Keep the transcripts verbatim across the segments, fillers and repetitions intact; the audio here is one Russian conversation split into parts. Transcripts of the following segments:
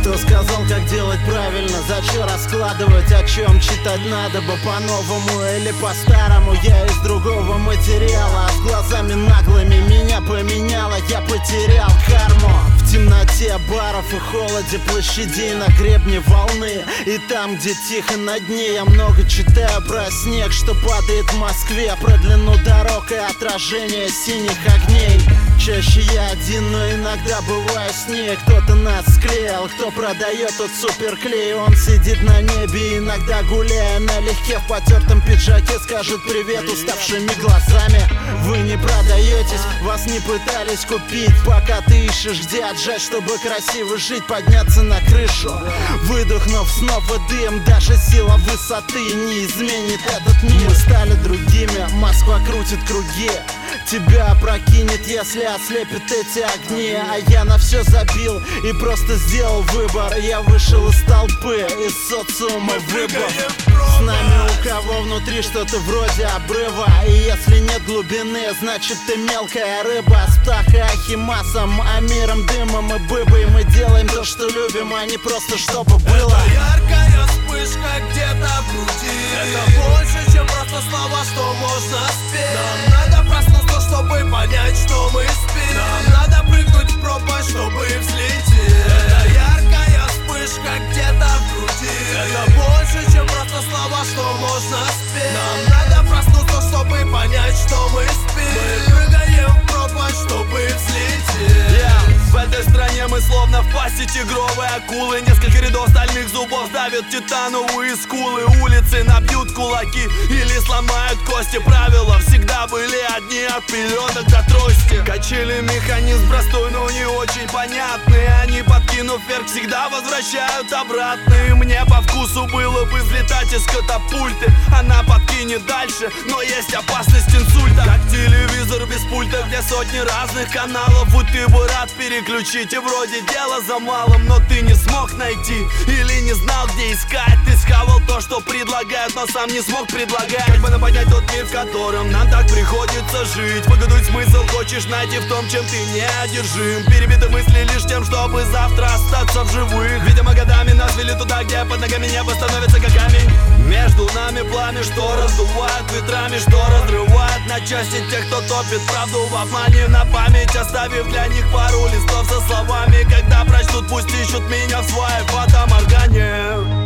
Кто сказал, как делать правильно? Зачем раскладывать, о чем читать надо бы по-новому или по-старому? Я из другого материала, а с глазами наглыми меня поменяло. Я потерял карму в темноте баров и холоде площадей на гребне волны. И там, где тихо на дне, я много читаю про снег, что падает в Москве, про длину дорог и отражение синих огней. Чаще я один, но иногда бываю с ней. Кто-то нас склеил, кто продает тот суперклей. Он сидит на небе, иногда гуляя налегке в потертом пиджаке, скажет привет уставшими глазами. Вы не продаетесь, вас не пытались купить. Пока ты ищешь, где отжать, чтобы красиво жить, подняться на крышу, выдохнув снова дым. Даже сила высоты не изменит этот мир. Мы стали другими, Москва крутит круги, тебя опрокинет, если ослепит эти огни. А я на все забил и просто сделал выбор. Я вышел из толпы, из социума выбор. С нами у кого внутри что-то вроде обрыва. И если нет глубины, значит ты мелкая рыба. С птахой Ахимасом, Амиром, Дымом и Быбой мы делаем то, что любим, а не просто чтобы было. Это яркая вспышка где-то в груди. Это больше, чем просто слова, что можно спеть. Нам надо проснуться, чтобы понять, что мы спим. Нам надо прыгнуть в пропасть, чтобы взлететь. Это яркая вспышка где-то в груди. Это больше, чем просто слова, что можно спеть. Нам надо проснуться, чтобы понять, что мы спим. Мы прыгаем в пропасть, чтобы взлететь. yeah. В этой стране мы словно в пасти тигровой акулы. Несколько рядов стальных зубов давят титановые скулы. Улицы набьют кулаки или сломают кости. Правила всегда были одни, от пеленок до трости. Качели механизм простой, но не очень понятный. Они, подкинув вверх, всегда возвращают обратно. И мне по вкусу было бы взлетать из катапульты. Она подкинет дальше, но есть опасность инсульта. Как телевизор без пульта, где сотни разных каналов. Вот ты бы рад переключить, и вроде дело за малым, но ты не смог найти или не знал, где искать. Ты схавал то, что предлагают, но сам не смог предлагать. Как бы нам понять тот мир, в котором нам так приходится жить? Выгодуй смысл хочешь найти в том, чем ты неодержим. Перебиты мысли лишь тем, чтобы завтра остаться в живых. Видимо, годами нас вели туда, где под ногами небо становится как камень. Между нами пламя, что раздувает ветрами, что разрывает на части тех, кто топит правду в обмане на память, оставив для них пару листов со словами. Когда прочтут, пусть ищут меня в своей фотоморгане.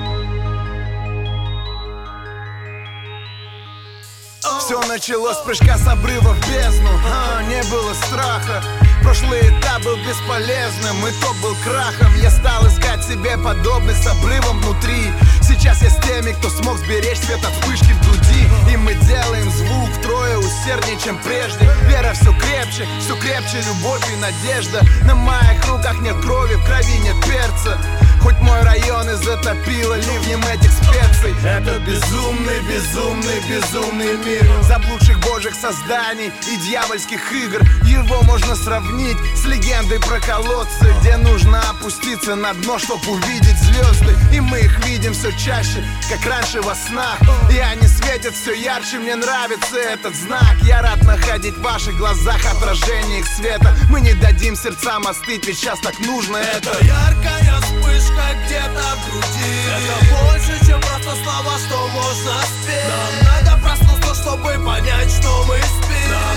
Все началось с прыжка с обрыва в бездну, а, не было страха. Прошлый этап был бесполезным, итог был крахом. Я стал искать себе подобный с обрывом внутри. Сейчас я с теми, кто смог сберечь свет от вспышки в груди. И мы делаем звук втрое усерднее, чем прежде. Вера все крепче, все крепче любовь и надежда. На моих руках нет крови, в крови нет перца. Хоть мой район и затопило ливнем этих специй. Это безумный, безумный, безумный мир заблудших божьих созданий и дьявольских игр. Его можно сравнить с легендой про колодцы, где нужно опуститься на дно, чтоб увидеть звезды. И мы их видим все чаще, как раньше во снах. И они светят все ярче, мне нравится этот знак. Я рад находить в ваших глазах отражение их света. Мы не дадим сердцам остыть, ведь сейчас так нужно это. Это яркая вспышка где-то в груди. Это больше, чем просто слова, что можно спеть. Нам надо проснуться, чтобы понять, что мы спим. Нам